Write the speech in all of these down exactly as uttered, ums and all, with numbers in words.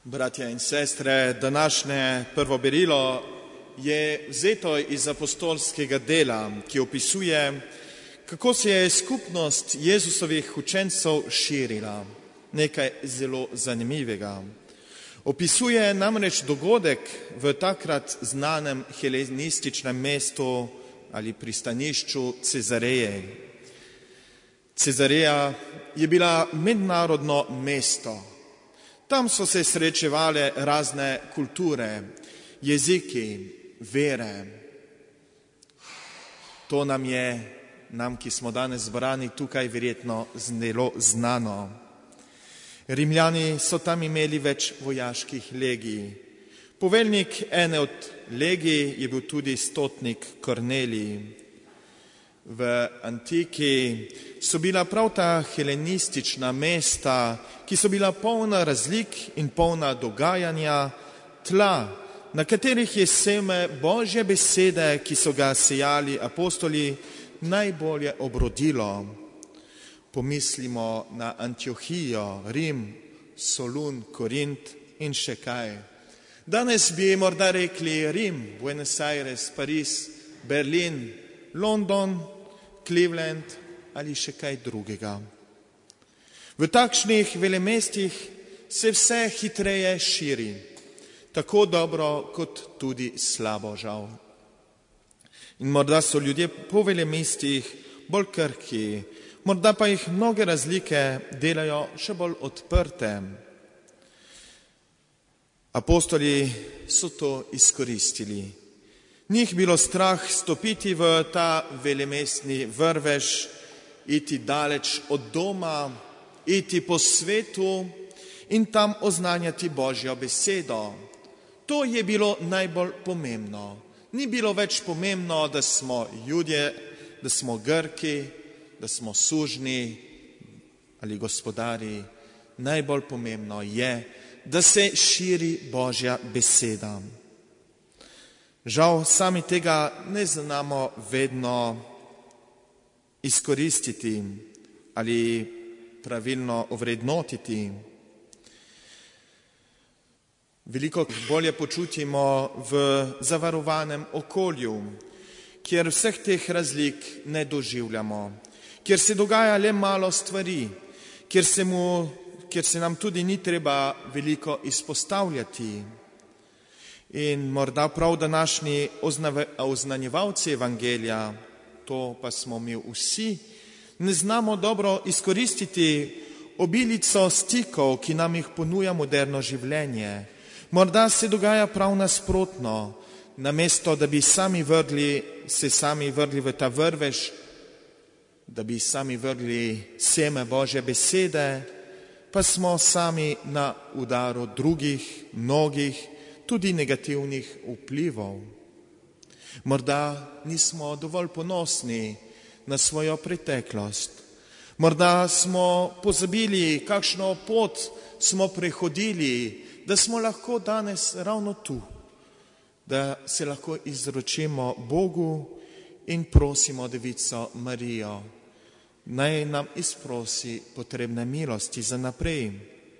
Bratje in sestre, današnje prvo berilo je vzeto iz apostolskega dela, ki opisuje, kako se je skupnost Jezusovih učencev širila. Nekaj zelo zanimivega. Opisuje namreč dogodek v takrat znanem helenističnem mestu ali pristanišču Cezareje. Cezareja je bila mednarodno mesto. Tam so se srečevale razne kulture, jeziki, vere. To nam je, nam, ki smo danes zbrani tukaj, verjetno zelo znano. Rimljani so tam imeli več vojaških legij. Poveljnik ene od legij je bil tudi stotnik Kornelij. V antiki so bila prav ta helenistična mesta, ki so bila polna razlik in polna dogajanja, tla, na katerih je seme Božje besede, ki so ga sejali apostoli, najbolje obrodilo. Pomislimo na Antiohijo, Rim, Solun, Korint in še kaj. Danes bi morda rekli Rim, Buenos Aires, Pariz, Berlin, London, Cleveland ali še kaj drugega. V takšnih velemestih se vse hitreje širi, tako dobro kot tudi slabo žal. In morda so ljudje po velemestih bolj krhki, morda pa jih mnoge razlike delajo še bolj odprte. Apostoli so to izkoristili. Njih bilo strah stopiti v ta velemestni vrvež, iti daleč od doma, iti po svetu in tam oznanjati Božjo besedo. To je bilo najbolj pomembno. Ni bilo več pomembno, da smo Judje, da smo Grki, da smo sužnji ali gospodari. Najbolj pomembno je, da se širi Božja beseda. Žal, sami tega ne znamo vedno izkoristiti ali pravilno ovrednotiti. Veliko bolje počutimo v zavarovanem okolju, kjer vseh teh razlik ne doživljamo, kjer se dogaja le malo stvari, kjer se, mu, kjer se nam tudi ni treba veliko izpostavljati. In morda prav današnji oznanjevalci evangelija, to pa smo mi vsi, ne znamo dobro izkoristiti obilico stikov, ki nam jih ponuja moderno življenje. Morda se dogaja prav nasprotno, namesto da bi sami vrgli, se sami vrgli v ta vrvež, da bi sami vrgli seme Božje besede, pa smo sami na udaru drugih, mnogih, tudi negativnih vplivov. Morda nismo dovolj ponosni na svojo preteklost. Morda smo pozabili, kakšno pot smo prehodili, da smo lahko danes ravno tu, da se lahko izročimo Bogu in prosimo Devico Marijo, naj nam izprosi potrebne milosti za naprej.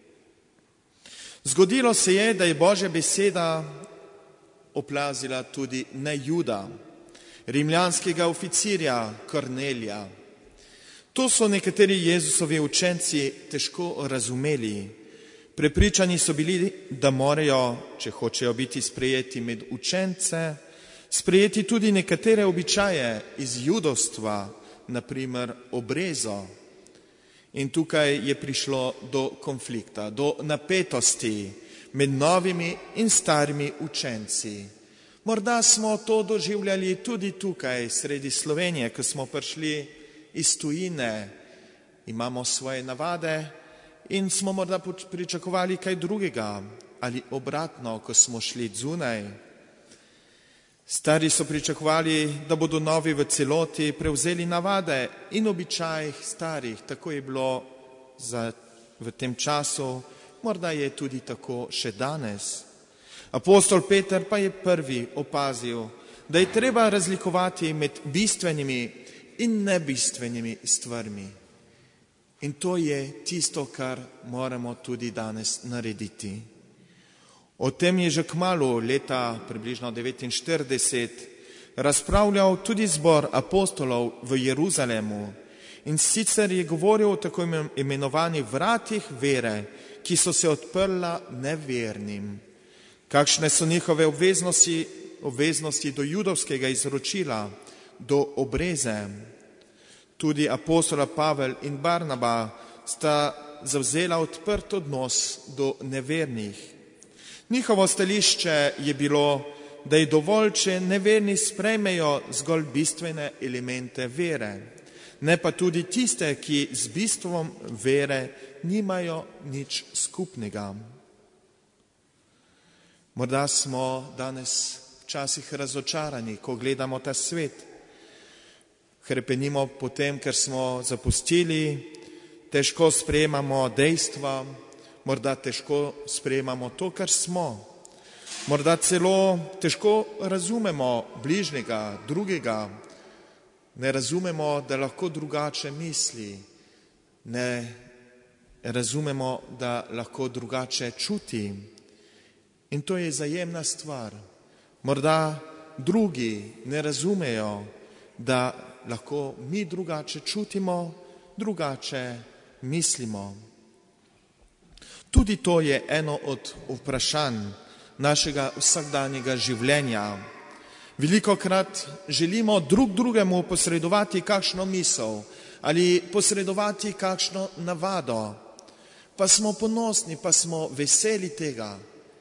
Zgodilo se je, da je Božja beseda oplazila tudi na Juda, rimljanskega oficirja Kornelija. To so nekateri Jezusovi učenci težko razumeli. Prepričani so bili, da morajo, če hočejo biti sprejeti med učence, sprejeti tudi nekatere običaje iz judovstva, na primer obrezo. In tukaj je prišlo do konflikta, do napetosti med novimi in starimi učenci. Morda smo to doživljali tudi tukaj, sredi Slovenije, ko smo prišli iz tujine, imamo svoje navade in smo morda pričakovali kaj drugega ali obratno, ko smo šli zunaj. Stari so pričakovali, da bodo novi v celoti prevzeli navade in običajih starih. Tako je bilo za, v tem času, morda je tudi tako še danes. Apostol Peter pa je prvi opazil, da je treba razlikovati med bistvenimi in nebistvenimi stvarmi. In to je tisto, kar moramo tudi danes narediti. O tem je že kmalu leta približno devetinštirideset razpravljal tudi zbor apostolov v Jeruzalemu in sicer je govoril o tako imenovanih vratih vere, ki so se odprla nevernim. Kakšne so njihove obveznosti, obveznosti do judovskega izročila, do obreze. Tudi apostola Pavel in Barnaba sta zavzela odprt odnos do nevernih. Njihovo stališče je bilo, da je dovolj, če neverni sprejmejo zgolj bistvene elemente vere, ne pa tudi tiste, ki z bistvom vere nimajo nič skupnega. Morda smo danes včasih razočarani, ko gledamo ta svet. Hrepenimo potem, ker smo zapustili, težko sprejemamo dejstva, morda težko sprejemamo to, kar smo. Morda celo težko razumemo bližnjega, drugega, ne razumemo, da lahko drugače misli, ne razumemo, da lahko drugače čuti. In to je vzajemna stvar. Morda drugi ne razumejo, da lahko mi drugače čutimo, drugače mislimo. Tudi to je eno od vprašanj našega vsakdanjega življenja. Velikokrat želimo drug drugemu posredovati kakšno misel ali posredovati kakšno navado, pa smo ponosni, pa smo veseli tega.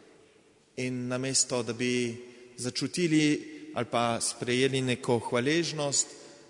In namesto, da bi začutili ali pa sprejeli neko hvaležnost,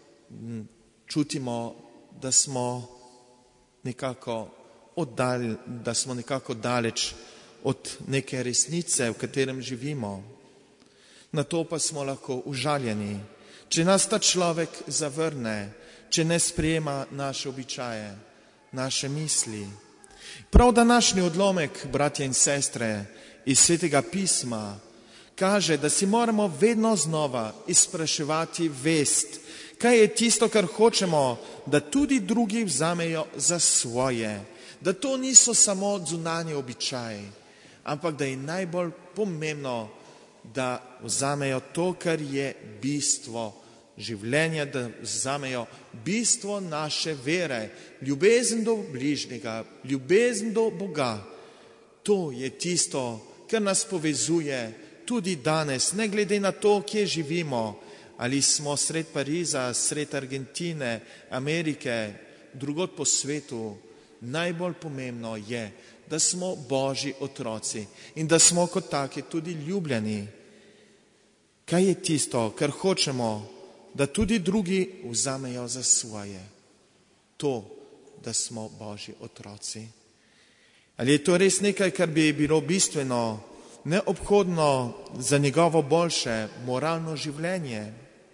čutimo, da smo nekako oddalj, da smo nekako daleč od neke resnice, v katerem živimo. Na to pa smo lahko užaljeni, če nas ta človek zavrne, če ne sprejema naše običaje, naše misli. Prav današnji odlomek, bratje in sestre, iz Svetega pisma kaže, da si moramo vedno znova izpraševati vest, kaj je tisto, kar hočemo, da tudi drugi vzamejo za svoje, da to niso samo zunanji običaji, ampak da je najbolj pomembno, da vzamejo to, kar je bistvo življenja, da vzamejo bistvo naše vere, ljubezen do bližnjega, ljubezen do Boga. To je tisto, kar nas povezuje tudi danes, ne glede na to, kje živimo, ali smo sred Pariza, sred Argentine, Amerike, drugod po svetu. Najbolj pomembno je, da smo Božji otroci in da smo kot taki tudi ljubljeni. Kaj je tisto, kar hočemo, da tudi drugi vzamejo za svoje? To, da smo Božji otroci. Ali je to res nekaj, kar bi bilo bistveno, neobhodno za njegovo boljše moralno življenje?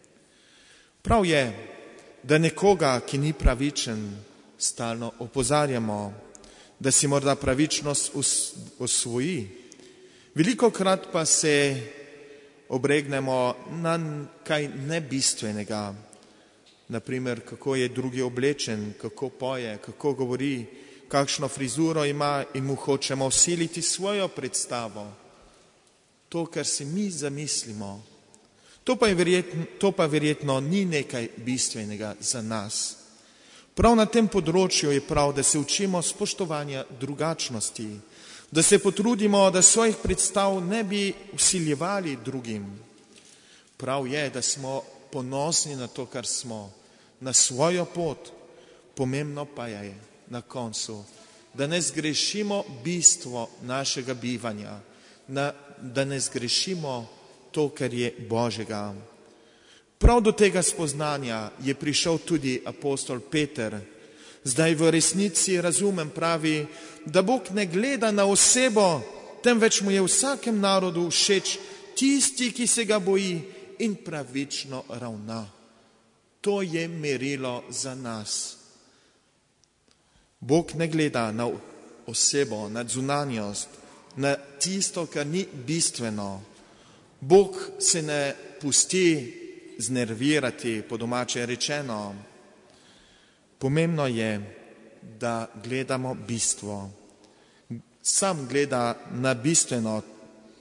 Prav je, da nekoga, ki ni pravičen, stalno opozarjamo, da si morda pravičnost osvoji. Velikokrat pa se obregnemo na kaj nebistvenega, naprimer kako je drugi oblečen, kako poje, kako govori, kakšno frizuro ima in mu hočemo vsiliti svojo predstavo. To, kar si mi zamislimo, to pa, je verjetno, to pa verjetno ni nekaj bistvenega za nas. Prav na tem področju je prav, da se učimo spoštovanja drugačnosti, da se potrudimo, da svojih predstav ne bi vsiljevali drugim. Prav je, da smo ponosni na to, kar smo, na svojo pot. Pomembno pa je na koncu, da ne zgrešimo bistvo našega bivanja, na, da ne zgrešimo to, kar je Božjega. Prav do tega spoznanja je prišel tudi apostol Peter. Zdaj v resnici razumem, pravi, da Bog ne gleda na osebo, temveč mu je vsakem narodu všeč tisti, ki se ga boji in pravično ravna. To je merilo za nas. Bog ne gleda na osebo, na zunanjost, na tisto, kar ni bistveno. Bog se ne pusti znervirati, po domače rečeno. Pomembno je, da gledamo bistvo. Sam gleda na bistveno,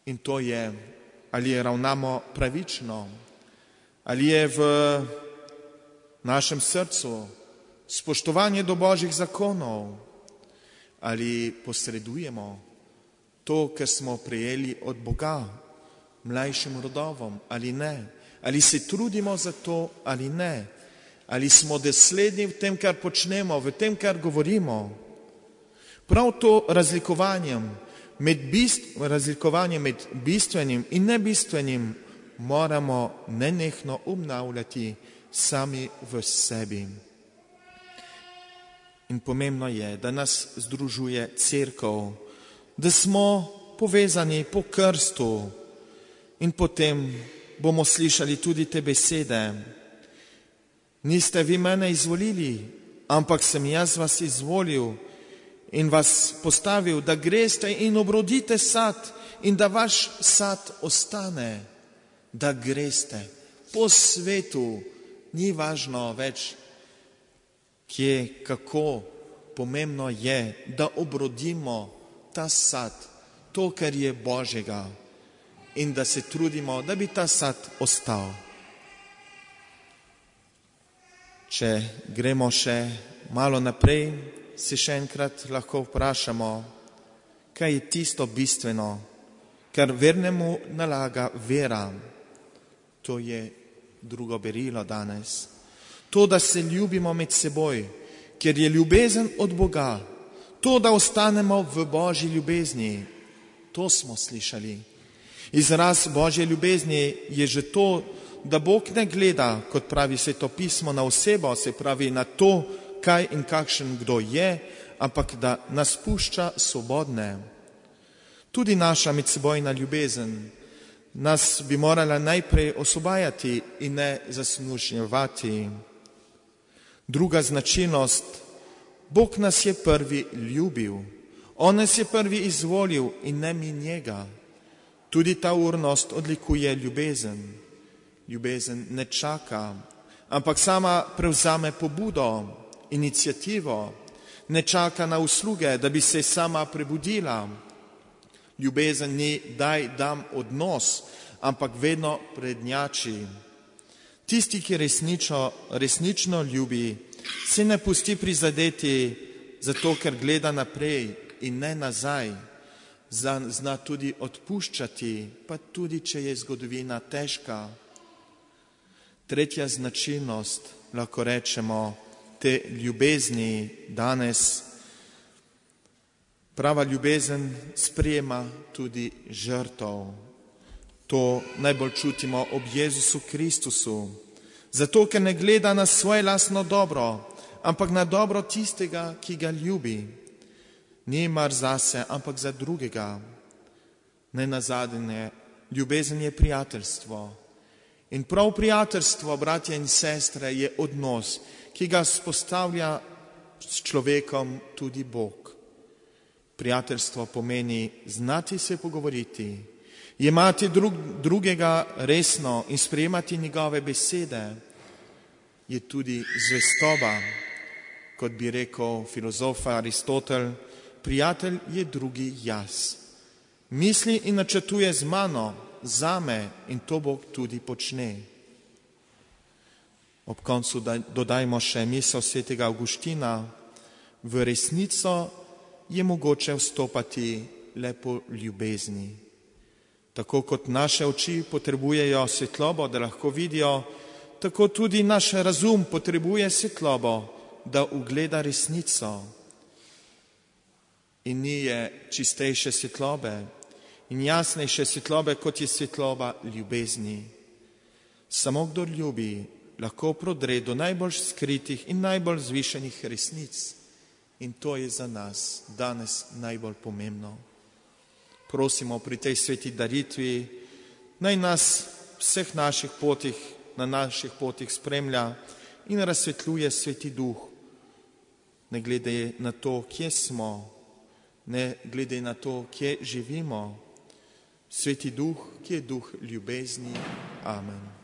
In to je, ali ravnamo pravično, ali je v našem srcu spoštovanje do Božjih zakonov, ali posredujemo to, kar smo prejeli od Boga, mlajšim rodovom, ali ne, ali se trudimo za to, ali ne, ali smo dosledni v tem, kar počnemo, v tem, kar govorimo. Prav to razlikovanjem med, bist, razlikovanje med bistvenim in nebistvenim moramo nenehno obnavljati sami v sebi. In pomembno je, da nas združuje cerkev, da smo povezani po krstu in potem bomo slišali tudi te besede. Niste vi mene izvolili, ampak sem jaz vas izvolil in vas postavil, da greste in obrodite sad in da vaš sad ostane, da greste po svetu. Ni važno več, kje, kako, pomembno je, da obrodimo ta sad, to, kar je Božjega, in da se trudimo, da bi ta sad ostal. Če gremo še malo naprej, se še enkrat lahko vprašamo, kaj je tisto bistveno, kar vernemu nalaga vera. To je drugo berilo danes. To, da se ljubimo med seboj, ker je ljubezen od Boga. To, da ostanemo v Božji ljubezni. To smo slišali. Izraz Božje ljubezni je že to, da Bog ne gleda, kot pravi Sveto pismo, na osebo, se pravi na to, kaj in kakšen kdo je, ampak da nas pušča svobodne. Tudi naša medsebojna ljubezen nas bi morala najprej osvobajati in ne zasluževati. Druga značilnost, Bog nas je prvi ljubil. On nas je prvi izvolil in ne mi njega. Tudi ta urnost odlikuje ljubezen. Ljubezen ne čaka, ampak sama prevzame pobudo, iniciativo, ne čaka na usluge, da bi se sama prebudila. Ljubezen ni daj, dam odnos, ampak vedno prednjači. Tisti, ki resnično, resnično ljubi, se ne pusti prizadeti zato, ker gleda naprej in ne nazaj. Zna tudi odpuščati, pa tudi, če je zgodovina težka. Tretja značilnost, lahko rečemo, te ljubezni danes, prava ljubezen sprejema tudi žrtev. To najbolj čutimo ob Jezusu Kristusu. Zato, ker ne gleda na svoje lastno dobro, ampak na dobro tistega, ki ga ljubi. Ni mar zase, ampak za drugega. Ne nazadnje, ljubezen je prijateljstvo. In prav prijateljstvo, bratje in sestre, je odnos, ki ga spostavlja s človekom tudi Bog. Prijateljstvo pomeni znati se pogovoriti, jemati drug, drugega resno in sprejemati njegove besede. Je tudi zvestoba, kot bi rekel filozof Aristotel, prijatelj je drugi jaz. Misli in načrtuje z mano, zame, in to Bog tudi počne. Ob koncu dodajmo še misel svetega Avguština. V resnico je mogoče vstopati le po ljubezni. Tako kot naše oči potrebujejo svetlobo, da lahko vidijo, tako tudi naš razum potrebuje svetlobo, da ugleda resnico. In ni je čistejše svetlobe in jasnejše svetlobe, kot je svetloba ljubezni. Samo kdor ljubi, lahko prodre do najbolj skritih in najbolj zvišenih resnic. In to je za nas danes najbolj pomembno. Prosimo pri tej sveti daritvi, naj nas vseh naših potih, na naših potih spremlja in razsvetljuje Sveti Duh. Ne glede na to, kje smo, ne glede na to, kje živimo. Sveti Duh, ki je Duh ljubezni. Amen.